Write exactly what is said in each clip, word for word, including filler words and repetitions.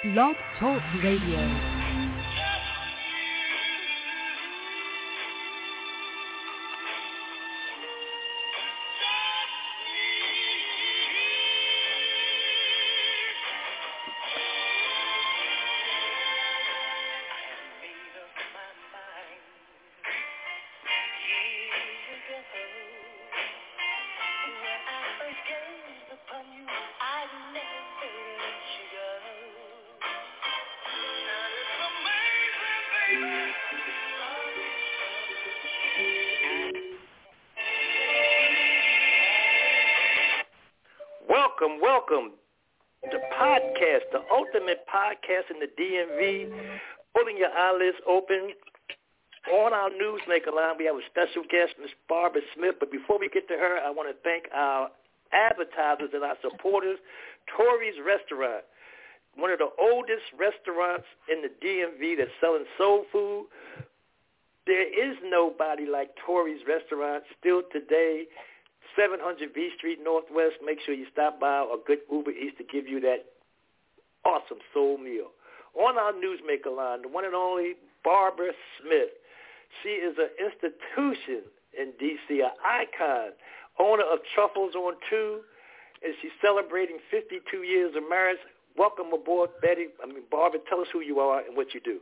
Blog Talk Radio. Welcome, welcome to podcast, the ultimate podcast in the D M V. Pulling your eyelids open. On our Newsmaker line, we have a special guest, Miss Barbara Smith. But before we get to her, I want to thank our advertisers and our supporters, Tori's Restaurant, one of the oldest restaurants in the D M V that's selling soul food. There is nobody like Tori's Restaurant still today. seven hundred V Street Northwest. Make sure you stop by a good Uber Eats to give you that awesome soul meal. On our Newsmaker line, the one and only Barbara Smith. She is an institution in D C, an icon, owner of Truffles on Two, and she's celebrating fifty-two years of marriage. Welcome aboard, Betty. I mean, Barbara, tell us who you are and what you do.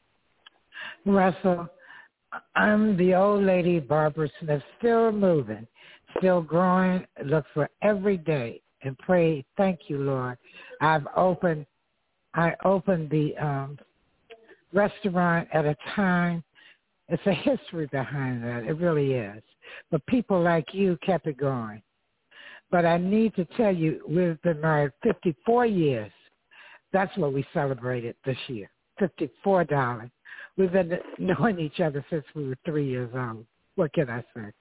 Russell, I'm the old lady, Barbara Smith, still moving. Still growing. Look for every day and pray. Thank you, Lord. I've opened. I opened the um, restaurant at a time. It's a history behind that. It really is. But people like you kept it going. But I need to tell you, we've been married fifty-four years. That's what we celebrated this year. Fifty-four dollars. We've been knowing each other since we were three years old. What can I say?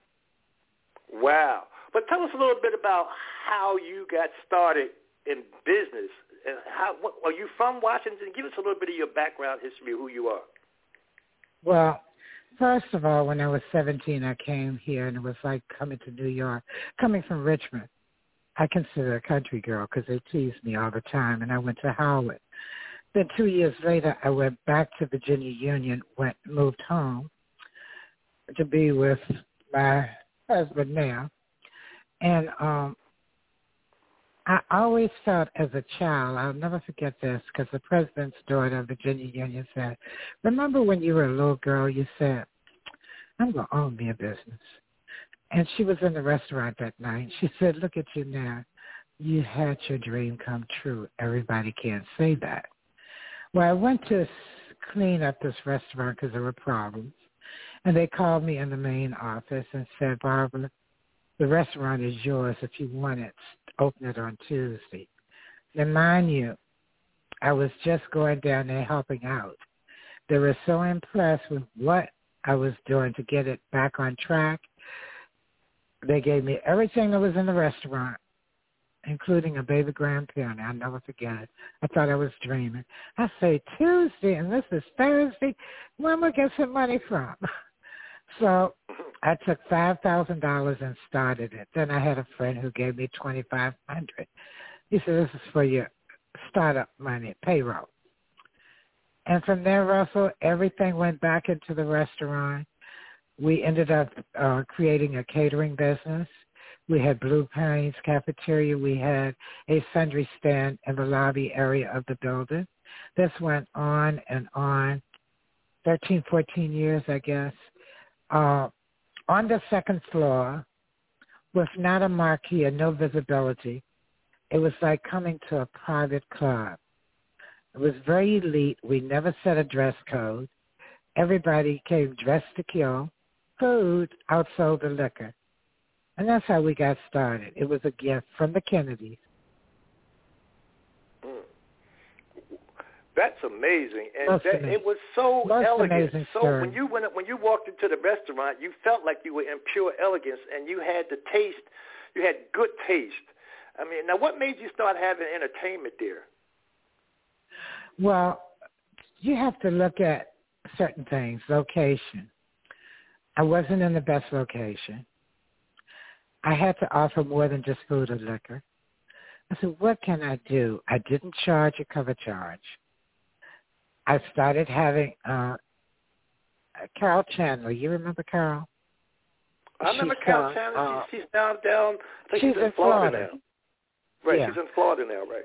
Wow. But tell us a little bit about how you got started in business. And how what, are you from Washington? Give us a little bit of your background history, who you are. Well, first of all, when I was seventeen, I came here, and it was like coming to New York. Coming from Richmond, I consider a country girl because they teased me all the time, and I went to Howard. Then two years later, I went back to Virginia Union, went moved home to be with my husband now. And um, I always felt as a child, I'll never forget this, because the president's daughter of Virginia Union said, remember when you were a little girl, you said, I'm going to own me a business. And she was in the restaurant that night. She said, look at you now. You had your dream come true. Everybody can't say that. Well, I went to clean up this restaurant because there were problems. And they called me in the main office and said, Barbara, the restaurant is yours if you want it. Open it on Tuesday. Now, mind you, I was just going down there helping out. They were so impressed with what I was doing to get it back on track. They gave me everything that was in the restaurant, including a baby grand piano. I'll never forget it. I thought I was dreaming. I say, Tuesday, and this is Thursday. Where am I get some money from? So I took five thousand dollars and started it. Then I had a friend who gave me twenty-five hundred dollars. He said, this is for your startup money, payroll. And from there, Russell, everything went back into the restaurant. We ended up uh, creating a catering business. We had Blue Pines Cafeteria. We had a sundry stand in the lobby area of the building. This went on and on, thirteen, fourteen years, I guess. Uh, on the second floor, with not a marquee and no visibility, it was like coming to a private club. It was very elite. We never set a dress code. Everybody came dressed to kill. Food outsold the liquor. And that's how we got started. It was a gift from the Kennedys. That's amazing, and Most that, amazing. it was so Most elegant. So story. when you went when you walked into the restaurant, you felt like you were in pure elegance, and you had the taste. You had good taste. I mean, now what made you start having entertainment there? Well, you have to look at certain things. Location. I wasn't in the best location. I had to offer more than just food or liquor. I said, what can I do? I didn't charge a cover charge. I started having uh, Carol Chandler. You remember Carol? I remember she's, Carol uh, Chandler. uh, She's, she's down, down. I think she's, she's in, in Florida, Florida now. Right, yeah. she's in Florida now, right.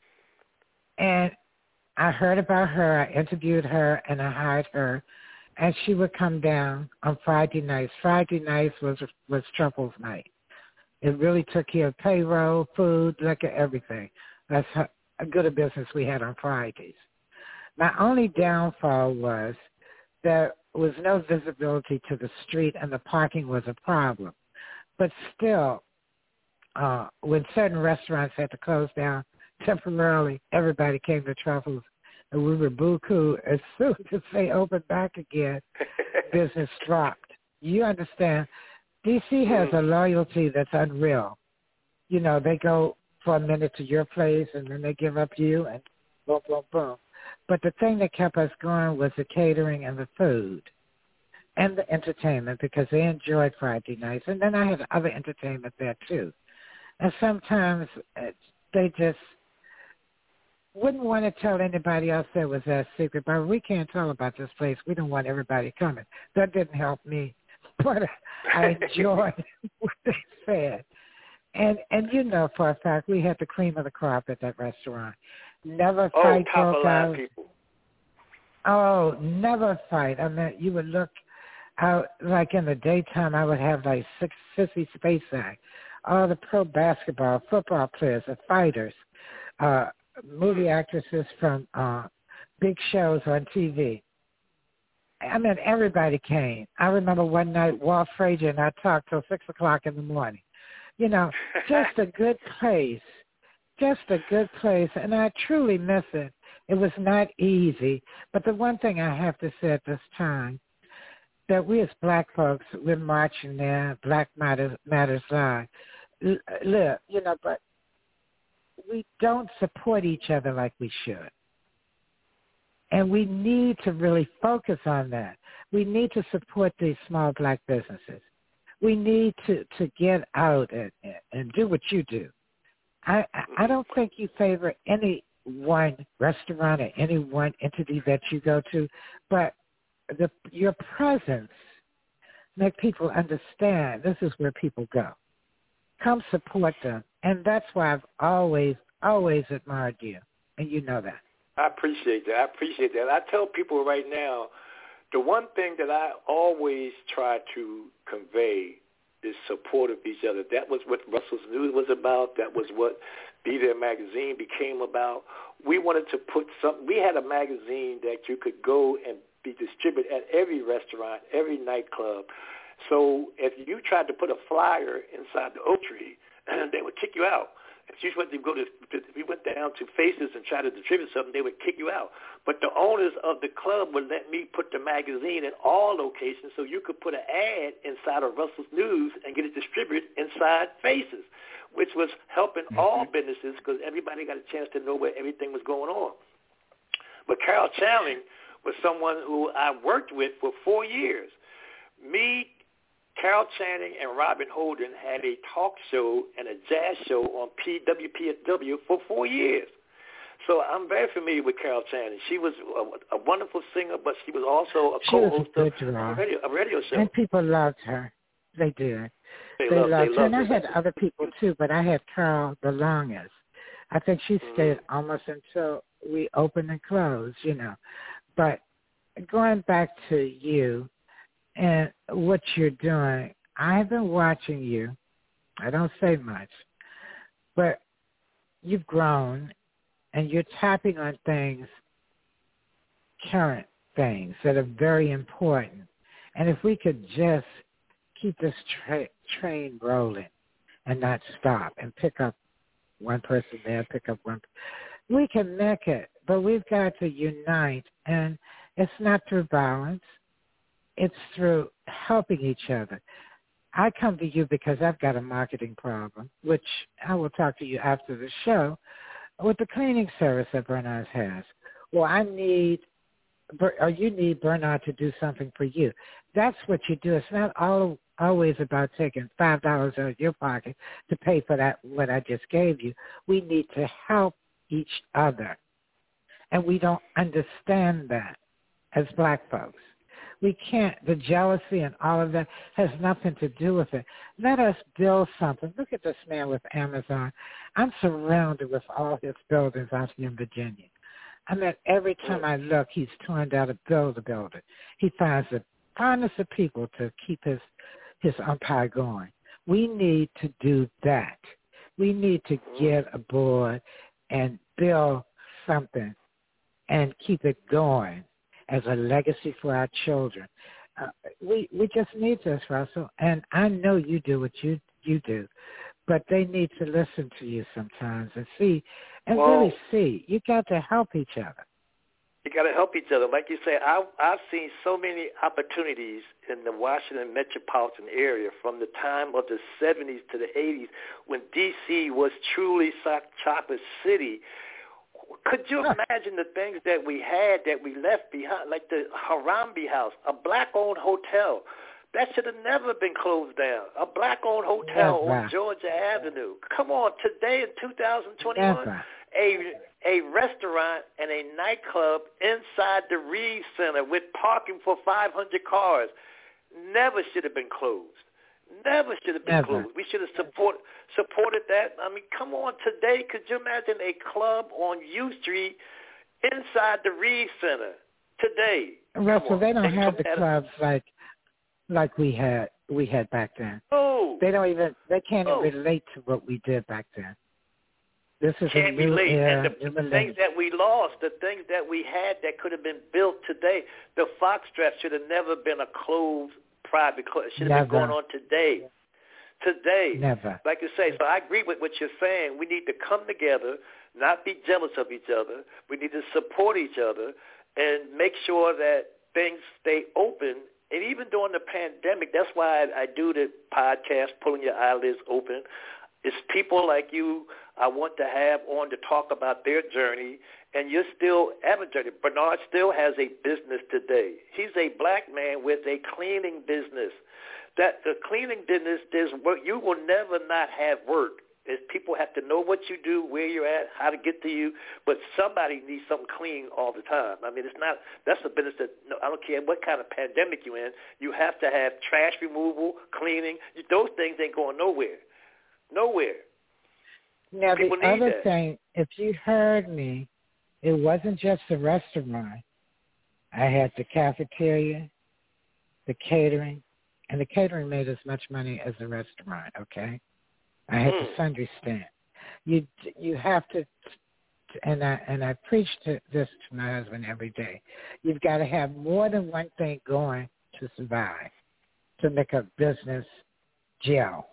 And I heard about her. I interviewed her, and I hired her. And she would come down on Friday nights. Friday nights was was Truffles night. It really took care of payroll, food, liquor, everything. That's how good a business we had on Fridays. My only downfall was there was no visibility to the street, and the parking was a problem. But still, uh, when certain restaurants had to close down temporarily, everybody came to Truffles. And we were boo-coo. As soon as they opened back again, business dropped. You understand? D C has a loyalty that's unreal. You know, they go for a minute to your place, and then they give up you, and boom, boom, boom. But the thing that kept us going was the catering and the food and the entertainment, because they enjoyed Friday nights. And then I had other entertainment there, too. And sometimes they just wouldn't want to tell anybody else that was that secret, but we can't tell about this place. We don't want everybody coming. That didn't help me, but I enjoyed what they said. And, and you know for a fact, we had the cream of the crop at that restaurant. Never oh, fight top broke of line out. people. Oh, never fight. I mean, you would look out, like in the daytime, I would have like six sissy space act. All the pro basketball, football players, the fighters, uh, movie actresses from uh, big shows on T V. I mean, everybody came. I remember one night, Walt Frazier and I talked till six o'clock in the morning. You know, just a good place, just a good place, and I truly miss it. It was not easy, but the one thing I have to say at this time, that we as black folks, we're marching there, Black Matters, Matters Live, live, you know, but we don't support each other like we should. And we need to really focus on that. We need to support these small black businesses. We need to, to get out and, and do what you do. I, I don't think you favor any one restaurant or any one entity that you go to, but the, your presence make people understand this is where people go. Come support them. And that's why I've always, always admired you. And you know that. I appreciate that. I appreciate that. I tell people right now, the one thing that I always try to convey is support of each other. That was what Russell's News was about. That was what Be There Magazine became about. We wanted to put some, we had a magazine that you could go and be distributed at every restaurant, every nightclub. So if you tried to put a flyer inside the oak tree, they would kick you out. If you went to go to, if we went down to Faces and tried to distribute something, they would kick you out. But the owners of the club would let me put the magazine in all locations, so you could put an ad inside of Russell's News and get it distributed inside Faces, which was helping mm-hmm. all businesses because everybody got a chance to know where everything was going on. But Carol Channing was someone who I worked with for four years. Me, Carol Channing, and Robin Holden had a talk show and a jazz show on P W P S W for four years. So I'm very familiar with Carol Channing. She was a, a wonderful singer, but she was also a she co-host was of a radio, a radio show. And people loved her. They did. They, they loved, loved they her. loved And I her. had other people, too, but I had Carol the longest. I think she stayed mm-hmm. almost until we opened and closed, you know. But going back to you and what you're doing, I've been watching you. I don't say much, but you've grown and you're tapping on things, current things that are very important. And if we could just keep this tra- train rolling and not stop and pick up one person there, pick up one, we can make it. But we've got to unite, and it's not through violence. It's through helping each other. I come to you because I've got a marketing problem, which I will talk to you after the show, with the cleaning service that Bernard's has. Well, I need, or you need Bernard to do something for you. That's what you do. It's not all, always about taking five dollars out of your pocket to pay for that, what I just gave you. We need to help each other. And we don't understand that as black folks. We can't, the jealousy and all of that has nothing to do with it. Let us build something. Look at this man with Amazon. I'm surrounded with all his buildings out here in Virginia. I mean, every time I look, he's turned out to build a building. He finds the finest of people to keep his, his empire going. We need to do that. We need to get aboard and build something and keep it going as a legacy for our children. Uh, we we just need this, Russell, and I know you do what you you do, but they need to listen to you sometimes and see, and well, really see. You got to help each other. You got to help each other. Like you say, I, I've seen so many opportunities in the Washington metropolitan area from the time of the seventies to the eighties when D C was truly chocolate city. Could you imagine the things that we had that we left behind, like the Harambee House, a black-owned hotel? That should have never been closed down. A black-owned hotel Never. on Georgia Avenue. Come on, today in two thousand twenty-one, Never. a a restaurant and a nightclub inside the Reeves Center with parking for five hundred cars never should have been closed. Never should have been Never. closed. We should have support, supported that. I mean, come on, today, could you imagine a club on U Street inside the Reeves Center today? Russell, they don't and have the at clubs like like we had we had back then. Oh, They don't even they can't oh. even relate to what we did back then. This is Can't a new relate. era, And the new things millennium. that we lost, the things that we had that could have been built today, the Foxtrot should have never been a closed private club. It should have Never. been going on today. Today. Never. Like you say, so I agree with what you're saying. We need to come together, not be jealous of each other. We need to support each other and make sure that things stay open. And even during the pandemic, that's why I, I do the podcast, Pulling Your Eyelids Open. It's people like you I want to have on to talk about their journey, and you're still advocating. Bernard still has a business today. He's a black man with a cleaning business. That the cleaning business, there's work. You will never not have work. Is people have to know what you do, where you're at, how to get to you, but somebody needs something clean all the time. I mean, it's not, that's a business that, no, I don't care what kind of pandemic you're in, you have to have trash removal, cleaning. Those things ain't going nowhere. Nowhere. Now, People the need other that. thing, if you heard me, it wasn't just the restaurant. I had the cafeteria, the catering, and the catering made as much money as the restaurant, okay? I had Mm. the sundry stand. You you have to, and I and I preach to this to my husband every day. You've got to have more than one thing going to survive, to make a business gel.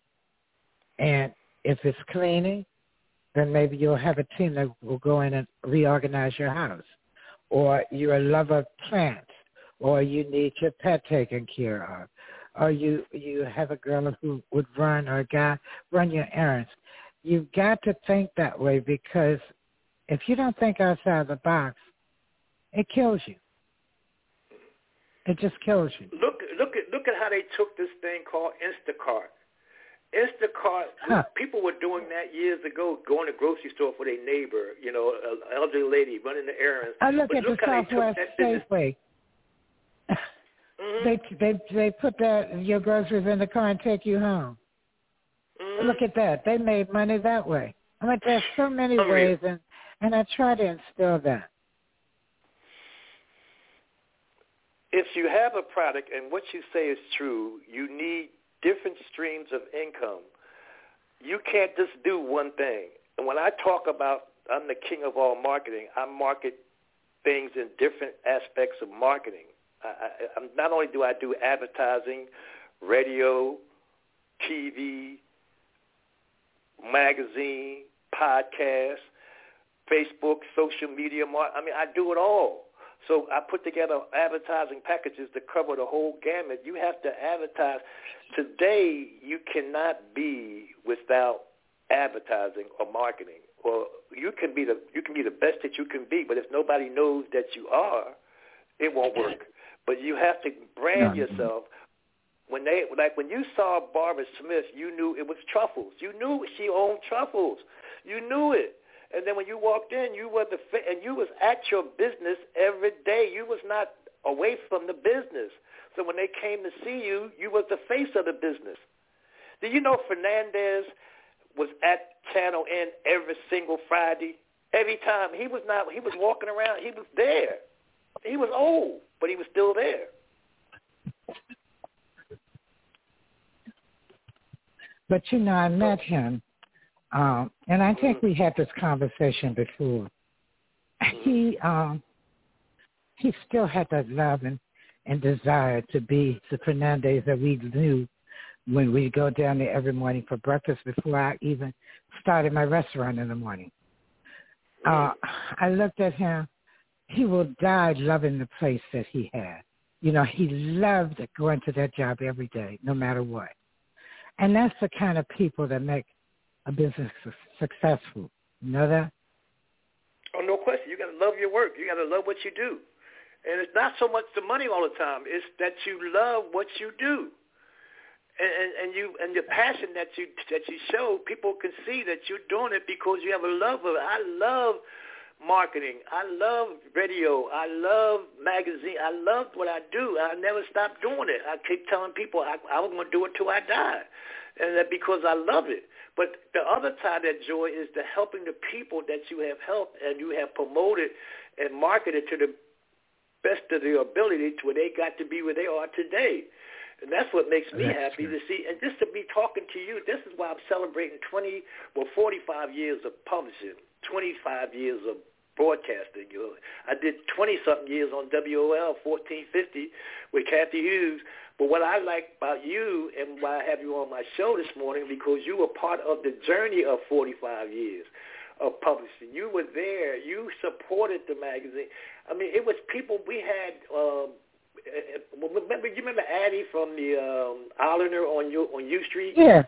And if it's cleaning, then maybe you'll have a team that will go in and reorganize your house. Or you're a lover of plants, or you need your pet taken care of. Or you, you have a girl who would run, or a guy run your errands. You've got to think that way, because if you don't think outside the box, it kills you. It just kills you. Look, look at look at how they took this thing called Instacart. Instacart, Huh. people were doing that years ago, going to the grocery store for their neighbor, you know, an elderly lady running the errands. I look but at look the how they took Southwest that business. Safeway. Mm-hmm. They they they put that your groceries in the car and take you home. Mm-hmm. Look at that. They made money that way. I mean, there's so many Unreal. ways, and, and I try to instill that. If you have a product and what you say is true, you need different streams of income. You can't just do one thing. And when I talk about I'm the king of all marketing, I market things in different aspects of marketing. I, I, I'm, not only do I do advertising, radio, T V, magazine, podcast, Facebook, social media. Mar- I mean, I do it all. So I put together advertising packages to cover the whole gamut. You have to advertise. Today, you cannot be without advertising or marketing. Or you can be the you can be the best that you can be, but if nobody knows that you are, it won't work. But you have to brand yourself. When they like when you saw Barbara Smith, you knew it was Truffles. You knew she owned Truffles. You knew it. And then when you walked in, you were the fa- and you was at your business every day. You was not away from the business. So when they came to see you, you was the face of the business. Did you know Fernandez was at Channel N every single Friday? Every time he was not, he was walking around. He was there. He was old, but he was still there. But you know, I met him, um, and I think we had this conversation before. He um, he still had that love and, and desire to be the Fernandez that we knew when we go down there every morning for breakfast before I even started my restaurant in the morning. Uh, I looked at him. He will die loving the place that he had. You know, he loved going to that job every day, no matter what. And that's the kind of people that make a business successful. You know that? Oh, no question. You got to love your work. You got to love what you do. And it's not so much the money all the time. It's that you love what you do. And, and, and you and your passion that you that you show, people can see that you're doing it because you have a love of it. I love marketing. I love radio. I love magazine. I love what I do. I never stop doing it. I keep telling people I, I was going to do it till I die, and that because I love it. But the other side of that joy is the helping the people that you have helped and you have promoted and marketed to the best of their ability to where they got to be where they are today. And that's what makes me that's happy true. to see. And just to be talking to you, this is why I'm celebrating twenty, well, forty-five years of publishing, twenty-five years of broadcasting. You know, I did twenty-something years on W O L, fourteen fifty, with Kathy Hughes. But what I like about you and why I have you on my show this morning, because you were part of the journey of forty-five years of publishing. You were there. You supported the magazine. I mean, it was people we had. Um, remember, you remember Addie from the um, Islander on U, on U Street? Yeah.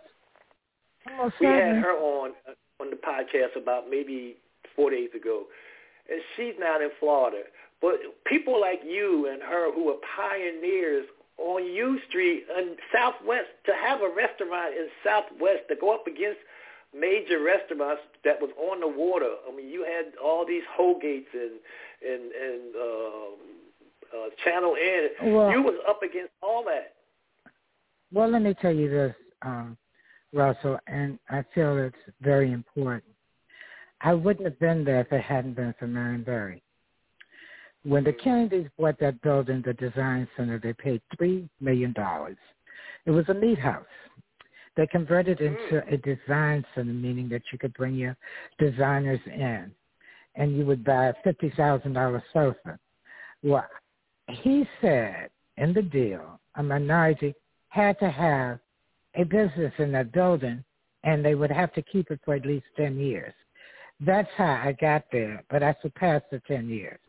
We had her on on the podcast about maybe four days ago, and she's now in Florida. But people like you and her who are pioneers on U Street and Southwest, to have a restaurant in Southwest to go up against major restaurants that was on the water. I mean, you had all these Holgates and and and um, uh, Channel N. Well, you was up against all that. Well, let me tell you this, um, Russell, and I feel it's very important. I wouldn't have been there if it hadn't been for Marion Barry. When the Kennedys bought that building, the Design Center, they paid three million dollars. It was a meat house. They converted it into a design center, meaning that you could bring your designers in, and you would buy a fifty thousand dollars sofa. Well, he said in the deal, a minority had to have a business in that building, and they would have to keep it for at least ten years. That's how I got there, but I surpassed the ten years.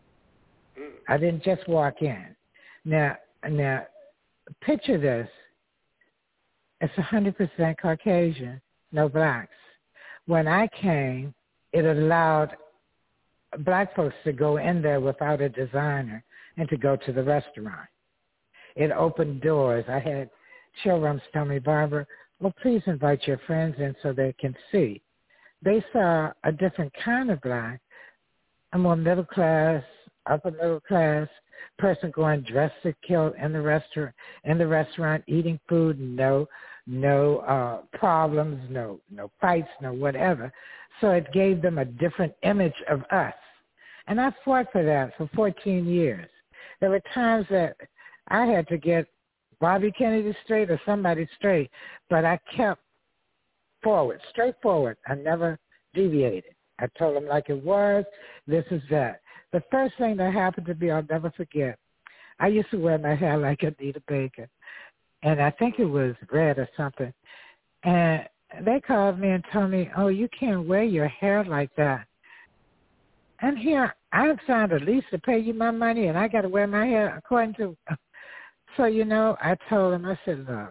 I didn't just walk in. Now, now, picture this. It's one hundred percent Caucasian, no blacks. When I came, it allowed black folks to go in there without a designer and to go to the restaurant. It opened doors. I had showrooms tell me, Barbara, well, please invite your friends in so they can see. They saw a different kind of black, a more middle class, upper middle class person going dressed to kill in the restaurant, in the restaurant, eating food, no, no uh, problems, no, no fights, no whatever. So it gave them a different image of us, and I fought for that for fourteen years. There were times that I had to get Bobby Kennedy straight or somebody straight, but I kept forward, straight forward. I never deviated. I told them like it was, this is that. The first thing that happened to me, I'll never forget, I used to wear my hair like Anita Baker, and I think it was red or something. And they called me and told me, oh, you can't wear your hair like that. And here, I've signed a lease to pay you my money, and I got to wear my hair according to... So, you know, I told them, I said, look,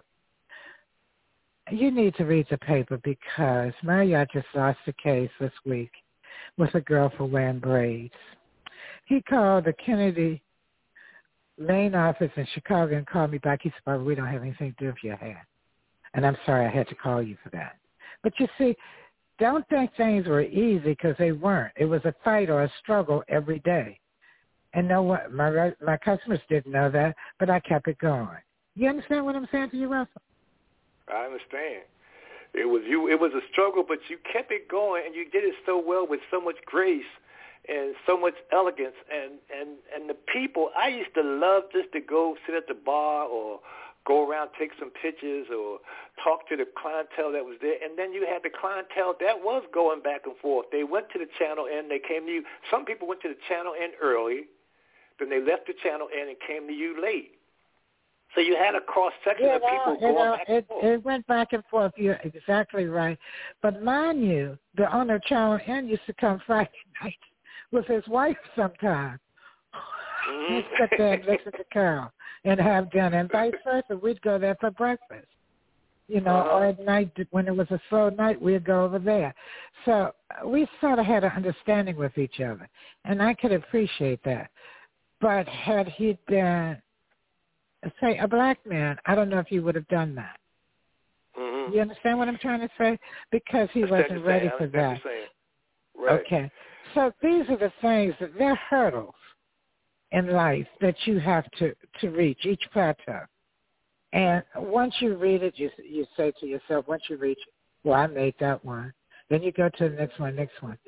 you need to read the paper because Marriott just lost a case this week with a girl for wearing braids. He called the Kennedy main office in Chicago and called me back. He said, Barbara, we don't have anything to do with your hair. And I'm sorry I had to call you for that. But you see, don't think things were easy because they weren't. It was a fight or a struggle every day. And no one, my my customers didn't know that, but I kept it going. You understand what I'm saying to you, Russell? I understand. It was you. It was a struggle, but you kept it going, and you did it so well with so much grace and so much elegance. And, and, and the people, I used to love just to go sit at the bar or go around, take some pictures, or talk to the clientele that was there. And then you had the clientele that was going back and forth. They went to the channel and they came to you. Some people went to the channel in early, then they left the channel in and came to you late. So you had a cross-section you of know, people you going know, back it, and forth. It went back and forth. You're exactly right. But mind you, the owner of Channel N used to come Friday night with his wife sometimes. Mm-hmm. He'd sit there and listen to Carol and have dinner, and vice versa. We'd go there for breakfast. You know, uh-huh. or at night, when it was a slow night, we'd go over there. So we sort of had an understanding with each other, and I could appreciate that. But had he been, say, a black man, I don't know if he would have done that. Mm-hmm. You understand what I'm trying to say? Because he wasn't ready for that. Right. Okay. So these are the things that they're hurdles in life that you have to, to reach, each plateau. And once you read it, you you say to yourself, once you reach it, well, I made that one. Then you go to the next one, next one.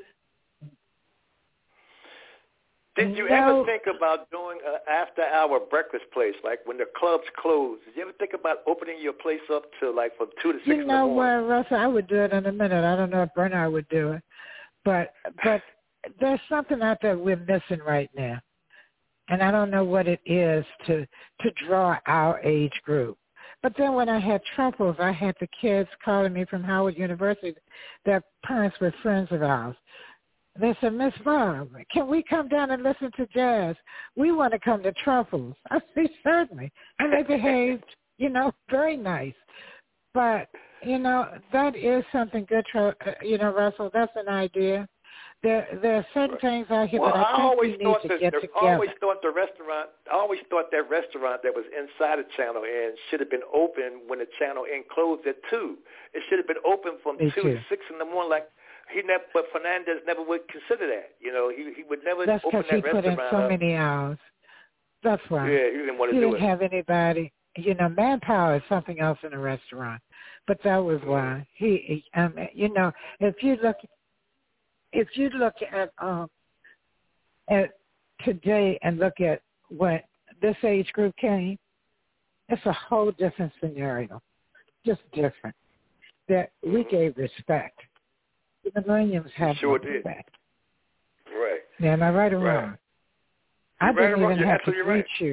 Did you no, ever think about doing an after-hour breakfast place, like when the clubs close? Did you ever think about opening your place up to like from two to six you in the know morning? what, Russell, I would do it in a minute. I don't know if Bernard would do it. But but there's something out there we're missing right now. And I don't know what it is to to draw our age group. But then when I had Truffles, I had the kids calling me from Howard University. Their parents were friends of ours. They said, Miss Barb, can we come down and listen to jazz? We want to come to Truffles. I said, certainly. And they behaved, you know, very nice. But, you know, that is something good, you know, Russell. That's an idea. There, there are certain things out here well, that I, I think always we need thought to that, get the, together. I always thought the restaurant, I always thought that restaurant that was inside the Channel Inn should have been open when the Channel Inn closed at two. It should have been open from Me two too. to six in the morning. Like he never, but Fernandez never would consider that. You know, he he would never That's open because that he put in restaurant so up. many hours. That's why. Yeah, he didn't want to he do didn't it. have anybody. You know, manpower is something else in a restaurant. But that was why he. he um, you know, if you look. If you look at um, at today and look at when this age group came, it's a whole different scenario, just different. That we gave respect. The millenniums have sure no did. respect. Right. Now, am I right or right. wrong? I You're right didn't or wrong. even You're have to absolutely greet right. you.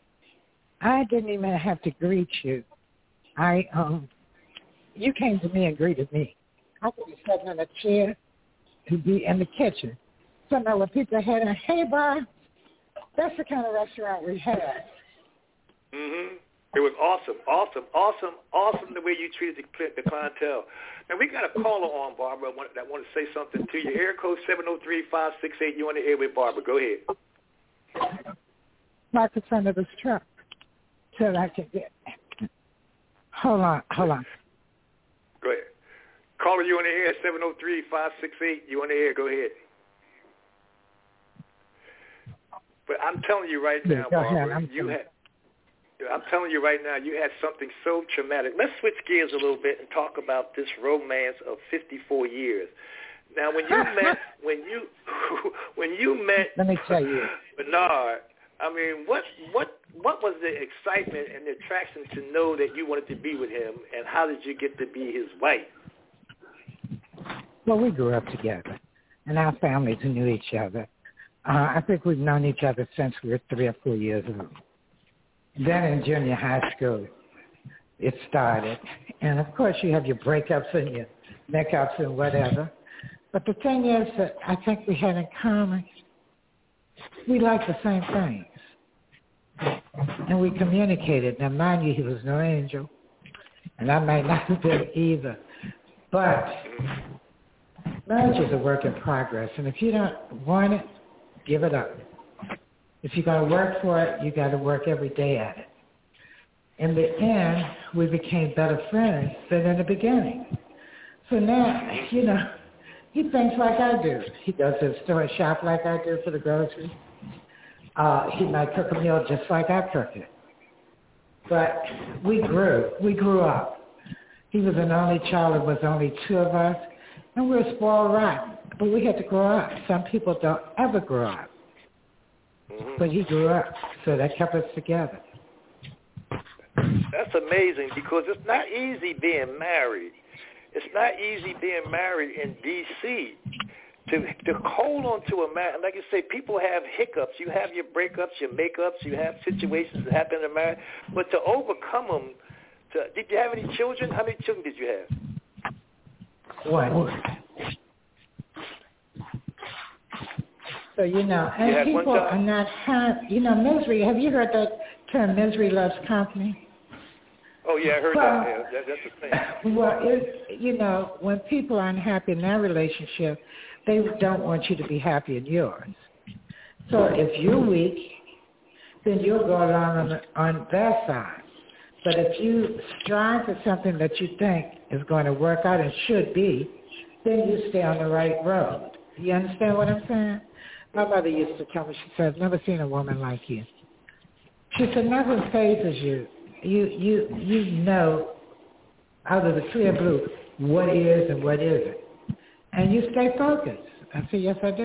I didn't even have to greet you. I um, you came to me and greeted me. I could be sitting in a chair. To be in the kitchen. So now when people had a, hey, Bob, that's the kind of restaurant we had. Mm-hmm. It was awesome, awesome, awesome, awesome the way you treated the, the clientele. Now, we got a caller on, Barbara, that want to say something to you. Air code seven oh three, five six eight. You on the air with Barbara. Go ahead. Mark the front of this truck so that I can get. Hold on, hold on. Go ahead. Caller, you on the air, seven oh three, five six eight. You on the air. Go ahead. But I'm telling you right now, yeah, Barbara, ahead, you had, I'm telling you right now, you had something so traumatic. Let's switch gears a little bit and talk about this romance of fifty-four years. Now, when you met, when you, when you met, let me tell you, Bernard, I mean, what, what, what was the excitement and the attraction to know that you wanted to be with him, and how did you get to be his wife? Well, we grew up together, and our families knew each other. Uh, I think we've known each other since we were three or four years old. Then in junior high school, it started. And, of course, you have your breakups and your make-ups and whatever. But the thing is that I think we had in common, we liked the same things. And we communicated. Now, mind you, he was no angel, and I might not have been either. But marriage is a work in progress, and if you don't want it, give it up. If you're going to work for it, you got to work every day at it. In the end, we became better friends than in the beginning. So now, you know, He thinks like I do. He does his store shop like I do for the groceries. Uh, he might cook a meal just like I cook it. But we grew. We grew up. He was an only child. There was only two of us. And we were spoiled rotten. But we had to grow up. Some people don't ever grow up. Mm-hmm. But he grew up. So that kept us together. That's amazing because it's not easy being married. It's not easy being married in D C To to hold on to a marriage. Like you say, people have hiccups. You have your breakups, your makeups. You have situations that happen in marriage. But to overcome them, to, did you have any children? How many children did you have? One. So, you know, and you people are not, ha- you know, misery. Have you heard that term, misery loves company? Oh, yeah, I heard well, that. Yeah, that. That's the thing. Well, it, you know, when people are unhappy in their relationship, they don't want you to be happy in yours. So if you're weak, then you'll go along on, the, on their side. But if you strive for something that you think is going to work out and should be, then you stay on the right road. You understand what I'm saying? My mother used to tell me, she said, I've never seen a woman like you. She said, nothing phases you. You you you know out of the clear blue what is and what isn't. And you stay focused. I said, yes, I do.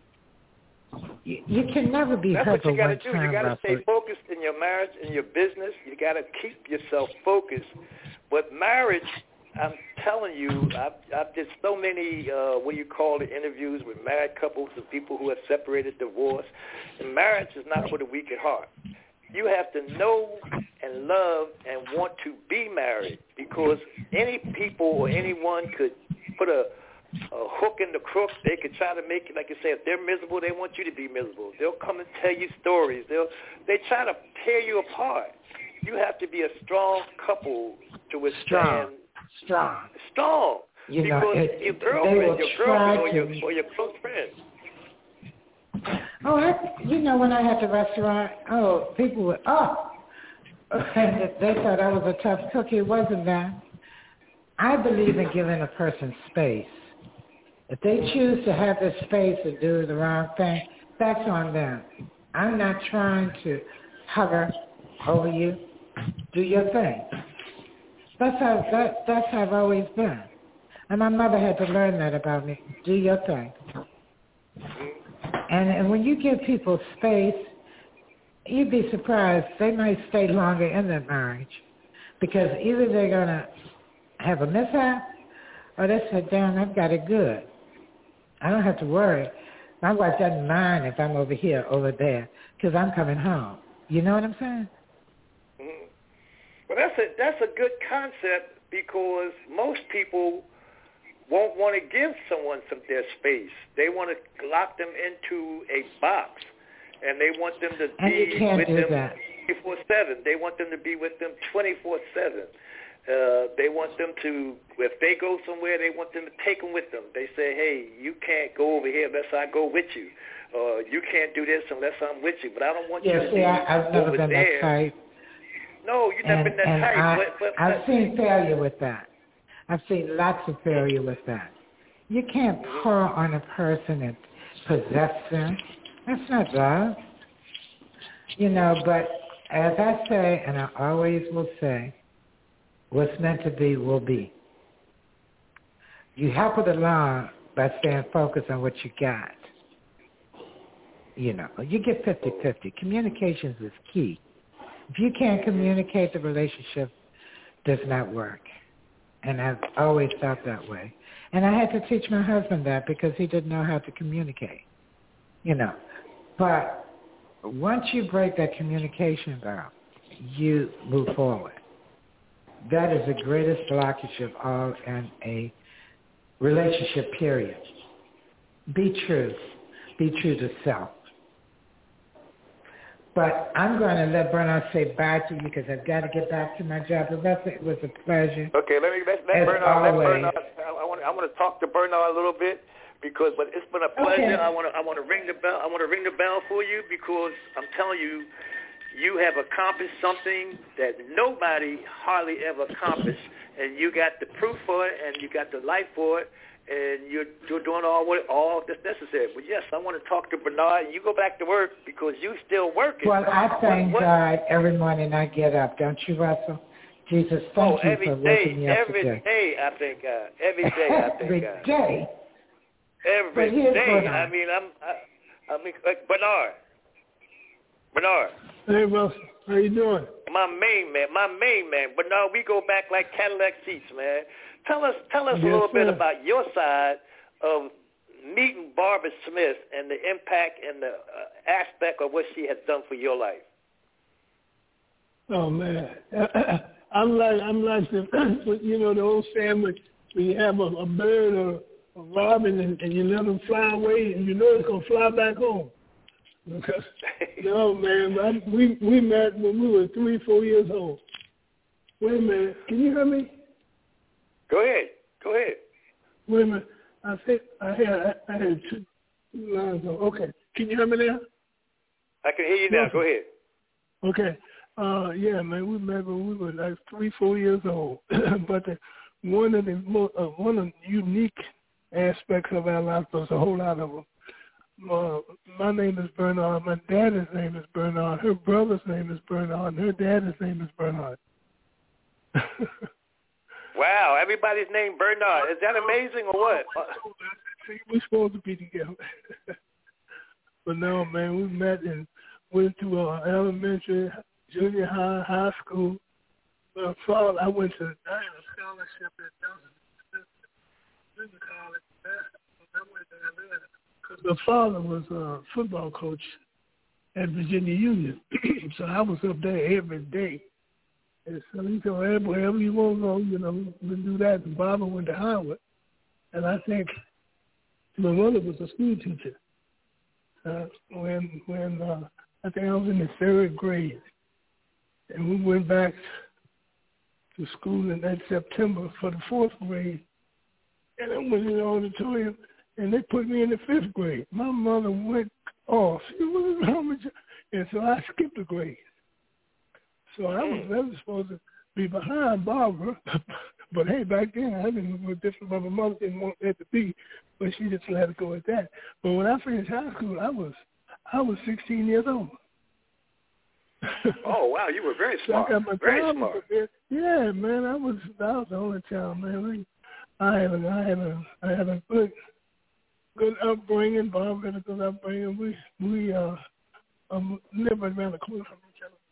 You, you can never be That's hurt what you got to one do. time. You got to stay focused in your marriage, in your business. You got to keep yourself focused. But marriage, I'm telling you, I've, I've did so many, uh, what you call it, interviews with married couples and people who have separated, divorced. And marriage is not for the weak at heart. You have to know and love and want to be married because any people or anyone could put a, a hook in the crook. They could try to make it, like you say, if they're miserable, they want you to be miserable. They'll come and tell you stories. They'll they try to tear you apart. You have to be a strong couple to withstand. Strong. Strong. Strong. You because know, it, your girlfriend, your girlfriend or your, to... or your close friend. Oh, I, you know, when I had the restaurant, oh, people would, oh, and they thought I was a tough cookie. It wasn't that. I believe in giving a person space. If they choose to have this space and do the wrong thing, that's on them. I'm not trying to hover over you. Do your thing. That's how that, that's how I've always been. And my mother had to learn that about me. Do your thing. And, and when you give people space, you'd be surprised. They might stay longer in that marriage because either they're going to have a mishap or they say, damn, I've got it good. I don't have to worry. My wife doesn't mind if I'm over here, over there, because I'm coming home. You know what I'm saying? Mm-hmm. Well, that's a, that's a good concept because most people won't want to give someone some their space. They want to lock them into a box, and they want them to and be you can't with do them that. twenty-four seven. They want them to be with them twenty-four seven. Uh, they want them to, if they go somewhere, they want them to take them with them. They say, hey, you can't go over here unless I go with you. Uh, you can't do this unless I'm with you. But I don't want yeah, you to see, be I, I've never over been there. that type. No, you've never and, been that and type. I, but, but, I've but, seen failure with that. I've seen lots of failure with that. You can't pour on a person and possess them. That's not love. You know, but as I say, and I always will say, what's meant to be will be. You help it along by staying focused on what you got. You know, you get fifty-fifty. Communications is key. If you can't communicate, the relationship does not work. And I've always felt that way. And I had to teach my husband that because he didn't know how to communicate, you know. But once you break that communication vow, you move forward. That is the greatest blockage of all in a relationship, period. Be true. Be true to self. But I'm going to let Bernard say bye to you because I've got to get back to my job. Rebecca, it was a pleasure. Okay, let me let, let Bernard. Let Bernard. I want. I want to talk to Bernard a little bit because, but it's been a pleasure. Okay. I want to. I want to ring the bell. I want to ring the bell for you because I'm telling you, you have accomplished something that nobody hardly ever accomplished, and you got the proof for it, and you got the life for it, and you're, you're doing all what all that's necessary. But, yes, I want to talk to Bernard. You go back to work because you still working. Well, I thank what, what? God every morning I get up. Don't you, Russell? Jesus, thank oh, you every for day, waking me up every today. day I thank God. Every day I thank every God. Day. Every day. I mean, I'm, I, I mean, like Bernard. Bernard. Hey, Russell. How you doing? My main man, my main man. Bernard, we go back like Cadillac seats, man. Tell us, tell us yes, a little sir. bit about your side of meeting Barbara Smith and the impact and the uh, aspect of what she has done for your life. Oh man, I'm like I'm like the you know the old saying when you have a, a bird or a robin and, and you let them fly away and you know it's gonna fly back home. Because no man, I, we we met when we were three four years old. Wait a minute, can you hear me? Go ahead, go ahead. Wait a minute, I think I had I had two lines on. Okay, can you hear me now? I can hear you now. Okay. Go ahead. Okay. Uh, yeah, man, we met when we were like three, four years old. but the, one of the more, uh, one of the unique aspects of our life was a whole lot of them. Uh, my name is Bernard. My dad's name is Bernard. Her brother's name is Bernard. And her dad's name is Bernard. Wow, everybody's named Bernard. Is that amazing or what? See, we're supposed to be together. But no, man, we met and went to uh, elementary, junior high, high school. Well, fall, I went to I had a scholarship at junior college. I went there because my father was a football coach at Virginia Union, so I was up there every day. And so he said, well, wherever you want to go, you know, we do that. And Barbara went to Howard, and I think my mother was a school teacher. Uh, when when uh, I think I was in the third grade, and we went back to school in that September for the fourth grade, and I went in the auditorium, and they put me in the fifth grade. My mother went off. She was wrong with you? And so I skipped a grade. So I was, I was supposed to be behind Barbara, but hey, back then I didn't know different. But my mother didn't want that to be, but she just let it go at that. But when I finished high school, I was I was sixteen years old. Oh wow, you were very So smart. I got my very time smart. Yeah, man, I was I was the only child, man. I had a I had a I had a good good upbringing. Barbara had a good upbringing. We we uh um lived around the corner from each other.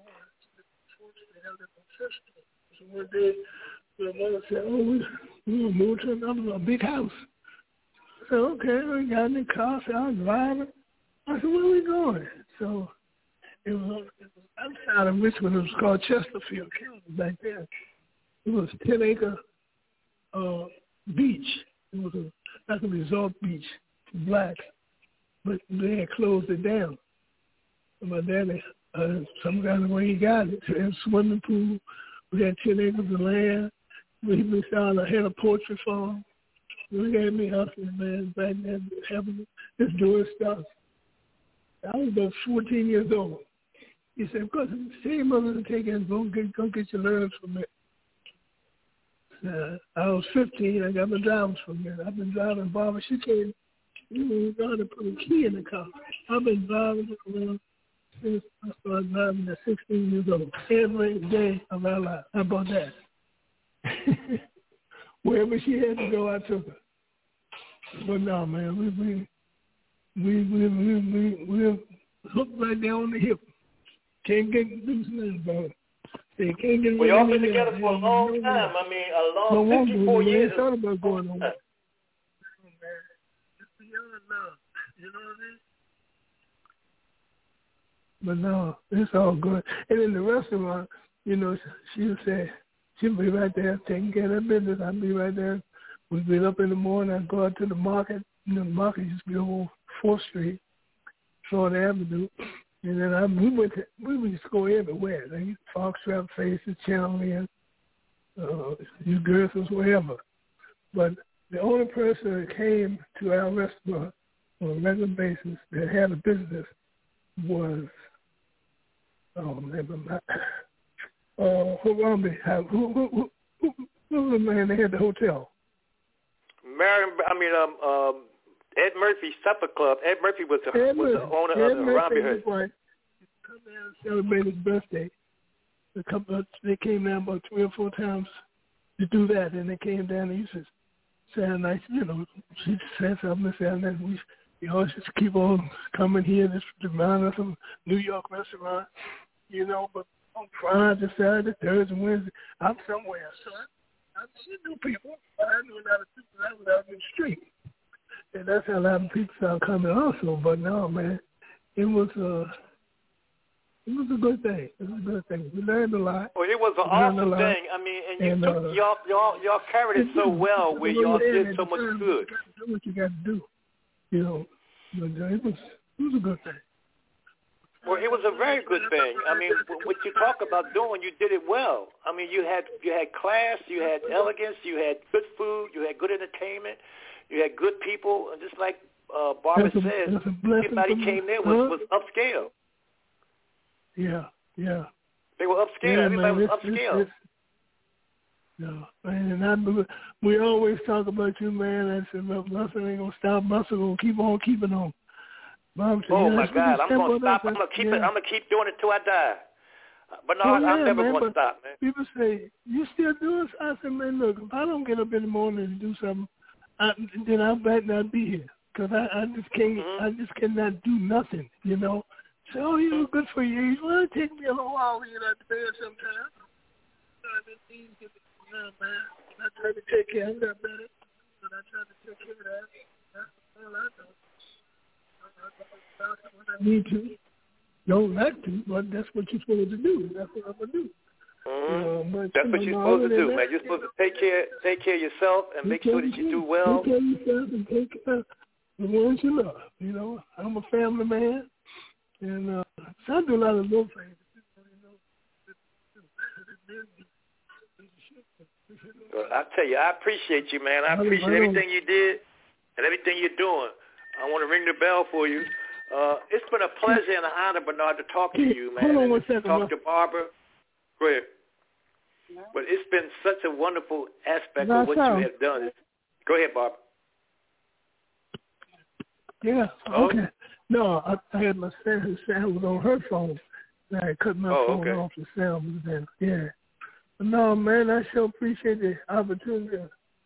So one day, my mother said, "Oh, we we will move to another a big house." I said, "Okay, we got in the car." So I was driving. I said, "Where are we going?" So it was, it was outside of Richmond. It was called Chesterfield County back then. It was a ten acre uh, beach. It was a like a resort beach for blacks, but they had closed it down. And my daddy, uh, some kind of way he got it. We had a swimming pool. We had ten acres of land. We we found I had a poultry farm. We had me hustling, man, back then, having just doing stuff. I was about fourteen years old. He said, "Because the same mother to take in, go get go get your learns from it." Uh, I was fifteen. I got my driver's permit. I've been driving Barbara. She came. You know, God to put a key in the car. I've been driving around since I started driving at sixteen years old. Every day of my life. How about that? Wherever she had to go, I took her. But no, man, we we we we we we we're hooked right there on the hip. Can't get loose nothing about it. They can't get. We all been together for a long time. I mean, a long fifty-four years. I thought about going on. It's beyond love. You know what I mean? But no, it's all good. And in the restaurant, you know, she'll say, she'll be right there taking care of her business. I'll be right there. We'd be up in the morning. I'd go out to the market. You know, the market used to be over fourth Street, Florida Avenue. And then I, we went to, we would just go everywhere. Like Foxtrot Faces, Channel Inn, uh, you girls was wherever. But the only person that came to our restaurant on a regular basis that had a business was, oh, never mind, uh, Harambe. Who, who, who, who, who was the man that had the hotel? Marion, I mean, um, um, Ed Murphy's Supper Club. Ed Murphy was the, Ed was the Murphy. owner Ed of the Murphy Romney. was like, come down and celebrate his birthday. A couple of, they came down about three or four times to do that, and they came down and used to say a nice, you know, she said something and said, and then we, you know, just keep on coming here. This remind us of New York restaurant, you know, but on Friday, Saturday, Thursday, Wednesday, I'm somewhere. So I, I she knew people. I knew a lot of people that was out in the street. And that's how a lot of people started coming also. But no, man, it was uh, it was a good thing. It was a good thing. We learned a lot. Well, it was an awesome thing. I mean, and you and, took, uh, y'all, y'all, y'all carried it so well where y'all did so much good. You got to do what you got to do. You know, but it was, it was a good thing. Well, it was a very good thing. I mean, what you talk about doing, you did it well. I mean, you had you had class, you had elegance, you had good food, you had good entertainment, you had good people, and just like uh, Barbara that's a, said, that's everybody came there was, was upscale. Yeah, yeah. They were upscale. Yeah, Everybody man, was it's, upscale. It's, it's, no, and I, we always talk about you, man. I said, Russell ain't gonna stop. Russell gonna keep on keeping on. Mom said, oh yeah, my God, I'm gonna stop. I'm gonna keep yeah. it. I'm gonna keep doing it till I die. But no, oh, I, yeah, I'm never man, gonna stop, man. People say, you still doing? I said, man, look, if I don't get up in the morning and do something, I, then I might not be here because I, I just can't. Mm-hmm. I just cannot do nothing, you know. So, oh, you know, good for you. Well, it takes me a little while to get out of bed sometimes. I try to take care. I got better, but I try to take care of that. That's all I do. When I need to. Don't like to, but that's what you're supposed to do. That's what I'm going to do. Mm-hmm. You know, but, that's you what know, you're supposed to do, that, man. You're supposed to take care, take care of yourself and make sure that you do well. Take care of yourself and take care of the ones you love. You know, I'm a family man, and uh, so I do a lot of little things. Well, I tell you, I appreciate you, man. I appreciate everything you did and everything you're doing. I want to ring the bell for you. Uh, it's been a pleasure and an honor, Bernard, to talk to you, man. Hold on one second. Talk to Barbara. Go ahead. But it's been such a wonderful aspect That's of what so. you have done. Go ahead, Barbara. Yeah, oh? okay. No, I, I had my sound, sound was on her phone. And I cut my oh, phone okay. off, the sound was there. Yeah. But no, man, I sure appreciate the opportunity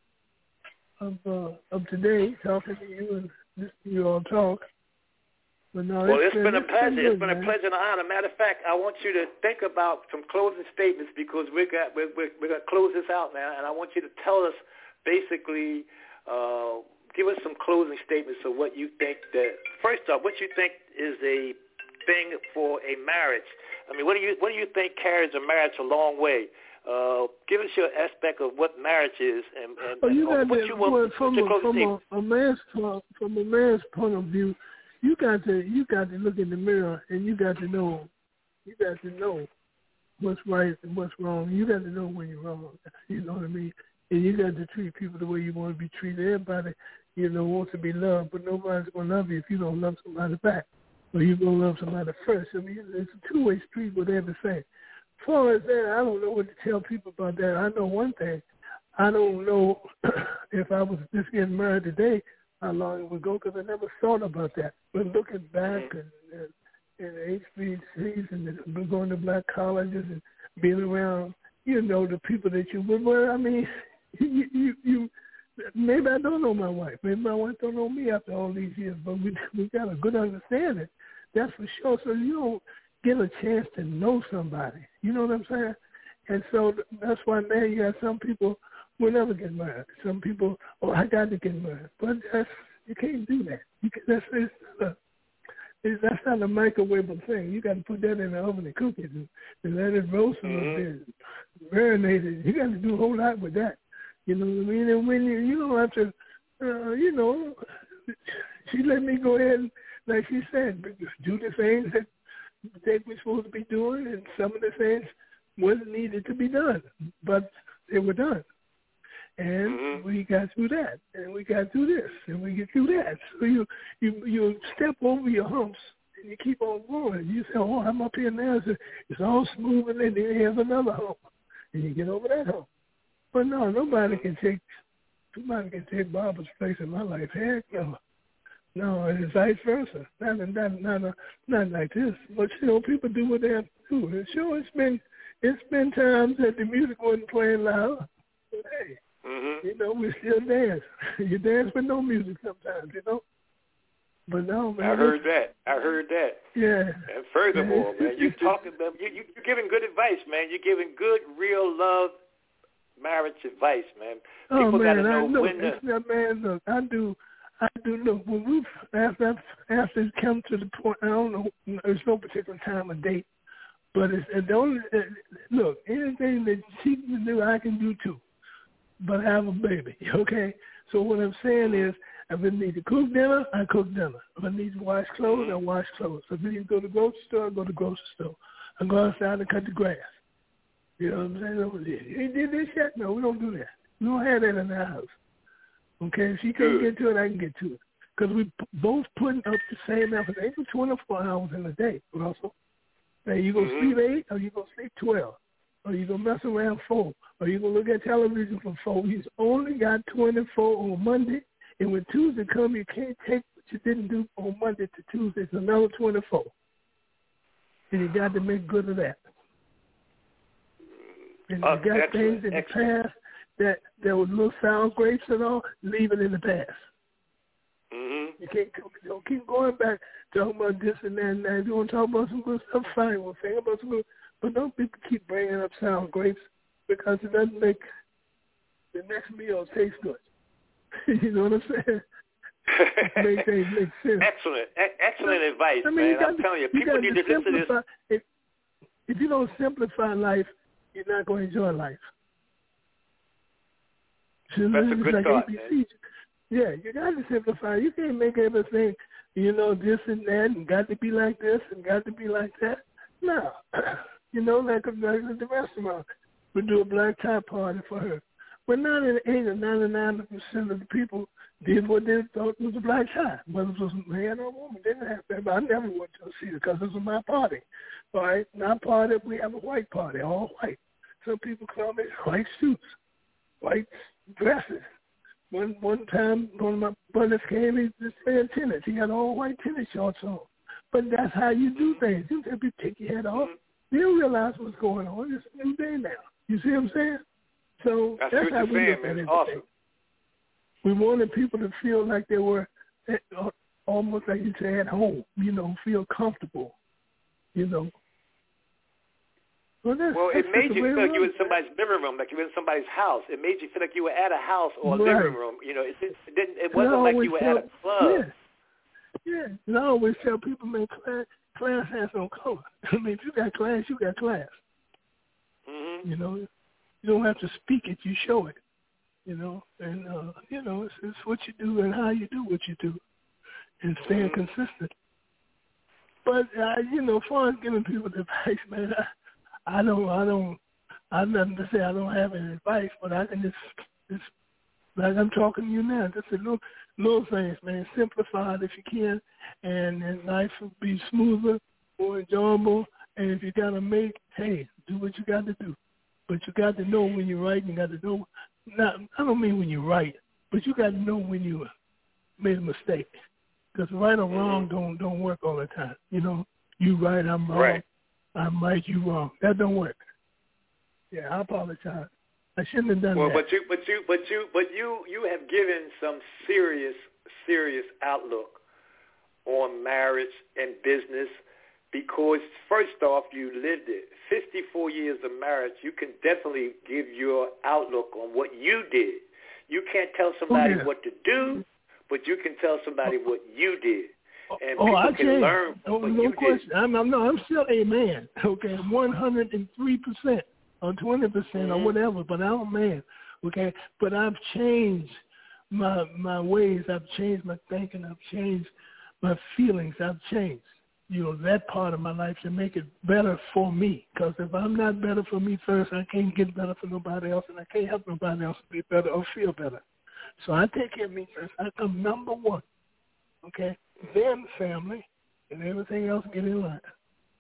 of uh, of today talking to you and listening to you all talk. But no, well, it's, it's been, been a pleasure. Been good, it's been man. a pleasure and an honor. Matter of fact, I want you to think about some closing statements because we got we're we're, we're going to close this out now, and I want you to tell us basically, uh, give us some closing statements of what you think that. First off, what you think is a thing for a marriage. I mean, what do you what do you think carries a marriage a long way? Uh, give us your aspect of what marriage is, and, and, oh, you and got what to, you want. well, from your a, from statement. a, a man's from a man's point of view. You got to you got to look in the mirror and you got to know you got to know what's right and what's wrong. You got to know when you're wrong. You know what I mean? And you got to treat people the way you want to be treated. Everybody, you know, wants to be loved, but nobody's gonna love you if you don't love somebody back. Or you're gonna love somebody first. I mean, it's a two-way street with everything. As far as that, I don't know what to tell people about that. I know one thing. I don't know if I was just getting married today, how long it would go, because I never thought about that. But looking back and, and, and H B Cs and going to black colleges and being around, you know, the people that you would, well, I mean, you, you, you, maybe I don't know my wife. Maybe my wife don't know me after all these years, but we we got a good understanding. That's for sure. So you don't get a chance to know somebody. You know what I'm saying? And so that's why now you got some people will never get married. Some people, oh, I got to get married. But that's, you can't do that. You can, that's, it's, uh, it's, that's not a microwavable thing. You got to put that in the oven and cook it and, and let it roast a little bit, marinate it. You got to do a whole lot with that. You know what I mean? And when you, you don't have to, uh, you know, she let me go ahead and, like she said, do the things that, that we're supposed to be doing, and some of the things wasn't needed to be done, but they were done. And mm-hmm. we got through that, and we got through this, and we get through that. So you you you step over your humps, and you keep on going. You say, oh, I'm up here now. So it's all smooth, and then there's another hump, and you get over that hump. But no, nobody can take somebody can take Barbara's place in my life. Heck no. No, it's vice versa. Not, not, not, not, not like this. But, you know, people do what they have to do. And sure, it's been, it's been times that the music wasn't playing loud. But, hey, mm-hmm. you know, we still dance. You dance with no music sometimes, you know. But no, man. I heard that. I heard that. Yeah. And furthermore, man, you talking about, you, you, you're giving good advice, man. You're giving good, real love marriage advice, man. People oh, man, got to know I, look, when to... Not, man, look, I do... I do look when we after after it come to the point. I don't know. There's no particular time or date, but it's it only it, look anything that she can do, I can do too. But have a baby, okay? So what I'm saying is, if I need to cook dinner, I cook dinner. If I need to wash clothes, I wash clothes. If I need to go to the grocery store, I go to the grocery store. I go outside and cut the grass. You know what I'm saying? Over there. You ain't did this yet? No, we don't do that. We don't have that in our house. Okay, if she can't get to it, I can get to it. Because we p- both putting up the same effort. Ain't for twenty-four hours in a day, Russell. Now, you going to mm-hmm. sleep eight or you going to sleep twelve? Or you going to mess around four? Or you going to look at television for four? He's only got twenty-four on Monday. And when Tuesday comes, you can't take what you didn't do on Monday to Tuesday. It's another twenty-four. And you got to make good of that. And oh, you got excellent, things in excellent. the past that there was no sour grapes at all, leave it in the past. Mm-hmm. You can't you don't keep going back talking about this and that and that. If you want to talk about some good stuff, fine. We'll think about some good, but don't people keep bringing up sour grapes because it doesn't make the next meal taste good. You know what I'm saying? Make things make sense. Excellent, e- excellent so, advice, I mean, man. got, I'm telling you, people you need to listen to this. If, if you don't simplify life, you're not going to enjoy life. That's a good like thought, A B C. man. Yeah, you got to simplify. You can't make everything, you know, this and that, and got to be like this and got to be like that. No, you know, like, like at the restaurant, we do a black tie party for her. But ninety-eight or ninety-nine percent of the people did what they thought was a black tie, whether it was a man or a woman. They didn't have that. But I never went to see it because this was my party. All right, my party, we have a white party, all white. Some people call me white suits, white dresses. One one time, one of my brothers came, he was playing tennis. He had all white tennis shorts on. But that's how you do things. You have to take your head off. You don't realize what's going on. It's a new day now. You see what I'm saying? So that's, that's how what we you're look saying, at it. Awesome. We wanted people to feel like they were almost like you say at home, you know, feel comfortable, you know. Well, that's, well that's it made you feel like you were in was. somebody's living room, like you were in somebody's house. It made you feel like you were at a house or a right. living room. You know, it, it didn't. It wasn't like you were tell, at a club. Yeah, yeah. And I always tell people, man, class, class has no color. I mean, if you got class, you got class. Mm-hmm. You know, you don't have to speak it; you show it. You know, and uh, you know, it's, it's what you do and how you do what you do, and staying mm-hmm. consistent. But uh, you know, as far as giving people advice, man, I, I don't, I don't, I'm nothing to say. I don't have any advice, but I can just, just like I'm talking to you now, just a little, little things, man. Simplify it if you can, and then life will be smoother, more enjoyable. And if you got to make, hey, do what you got to do. But you got to know when you're right. You got to know. Not, I don't mean when you're right, but you got to know when you made a mistake. Because right or wrong don't don't work all the time. You know, you right, I'm wrong. Right. I'm right, you wrong. That don't work. Yeah, I apologize. I shouldn't have done well, that. Well, but you, but you, but you, but you, you have given some serious, serious outlook on marriage and business. Because first off, you lived it. fifty-four years of marriage, you can definitely give your outlook on what you did. You can't tell somebody oh, yeah. what to do, but you can tell somebody what you did. And oh, people I can changed. learn from no, what no you question. did. I'm, I'm, no, I'm still a man, okay, one hundred three percent or twenty percent mm-hmm. or whatever, but I'm a man, okay? But I've changed my my ways. I've changed my thinking. I've changed my feelings. I've changed. You know, that part of my life to make it better for me. Because if I'm not better for me first, I can't get better for nobody else, and I can't help nobody else to be better or feel better. So I take care of me first. I come number one, okay? Then family, and everything else get in line.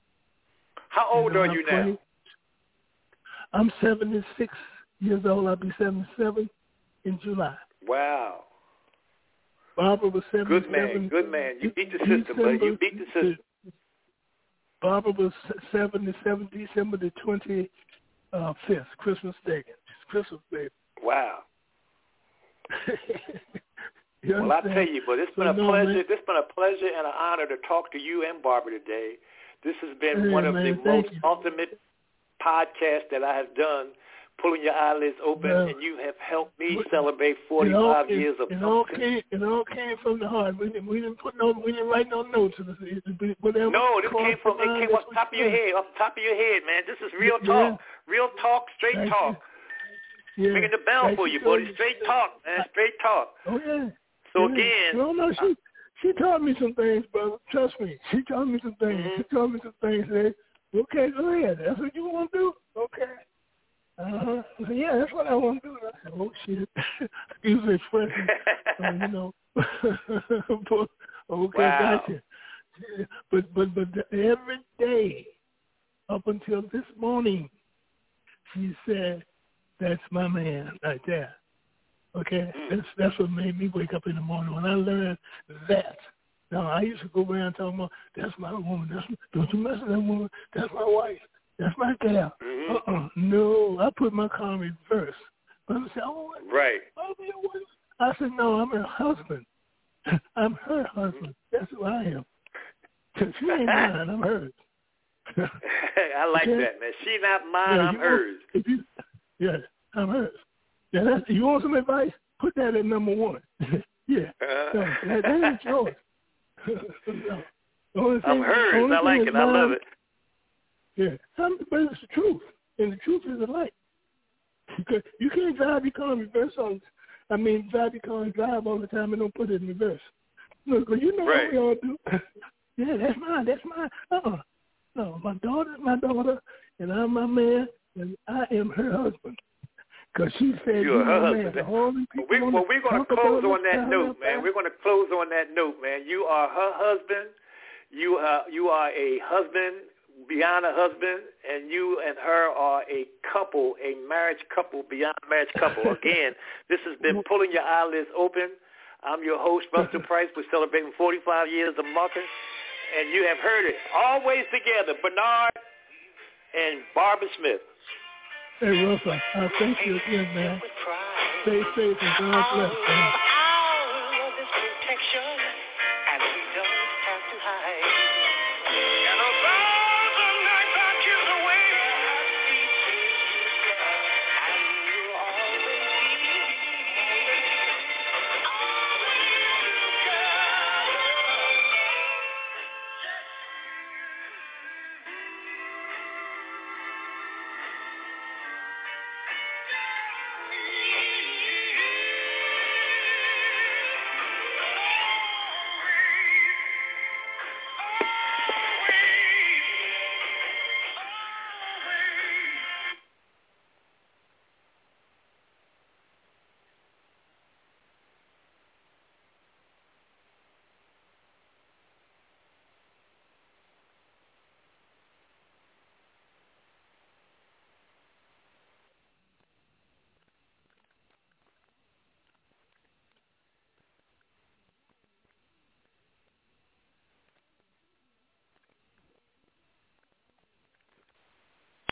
How old you know, are you now? twenty, I'm seventy-six years old. I'll be seventy-seven in July. Wow. Barbara was seventy-seven. Good man, good man. You beat the system, December, buddy. You beat the system. Barbara was seventy-seven, December the twenty-fifth, Christmas Day. Christmas baby. Wow. Well, I tell you, but it's been so a no, pleasure. Man. It's been a pleasure and an honor to talk to you and Barbara today. This has been hey, one of man, the most you. ultimate podcasts that I have done, pulling your eyelids open, yeah. and you have helped me celebrate forty-five all, years of it all came. It all came from the heart. We didn't. We didn't put no. We didn't write no notes. Whatever no, this came from. It came off the top of your head. Off the top of your head, man. This is real talk. Yeah. Real talk. Straight Thank talk. You. Yeah. Ringing the bell Thank for you, buddy. Straight talk, man. Straight talk. Oh yeah. So yeah. again. No, no, she she taught me some things, brother. Trust me. She taught me some things. Mm-hmm. She taught me some things. That, okay, go ahead. That's what you want to do. Okay. Uh-huh. I said, yeah, that's what I want to do. I said, oh, shit. Excuse the expression. uh, you know. but, okay, wow. gotcha. But, but, but every day up until this morning, she said, that's my man right there. Okay? Mm. That's, that's what made me wake up in the morning. When I learned that. Now, I used to go around talking about, that's my woman. That's, don't you mess with that woman. That's my wife. That's my gal. Mm-hmm. Uh-uh. No, I put my car in reverse. But I said, oh, right. I said, no, I'm her husband. I'm her husband. That's who I am. She ain't mine. I'm hers. I like okay? that, man. She not mine. Yeah, I'm hers. Want, if you, yeah, I'm hers. Yeah, that's, you want some advice? Put that at number one. yeah. Uh, no, that, that ain't yours. no. I'm hers. I like it. I love it. Yeah, but it's the truth, and the truth is the light. Because you can't drive your car in reverse on, I mean, drive your car and drive all the time and don't put it in reverse. Look, you know right. what we all do. Yeah, that's mine, that's mine. Uh-uh. No, my daughter's my daughter, and I'm my man, and I am her husband. Because she said, you're her man, husband. all these well, we, well, we're going to close on that note, man. We're going to close on that note, man. You are her husband. You are, you are a husband beyond a husband, and you and her are a couple, a marriage couple beyond marriage couple. Again, this has been Pulling Your Eyelids Open. I'm your host, Buster Price. We're celebrating forty-five years of Marcus, and you have heard it. Always together, Bernard and Barbara Smith. Hey, Russell, I thank you again, man. Stay safe and God bless, man.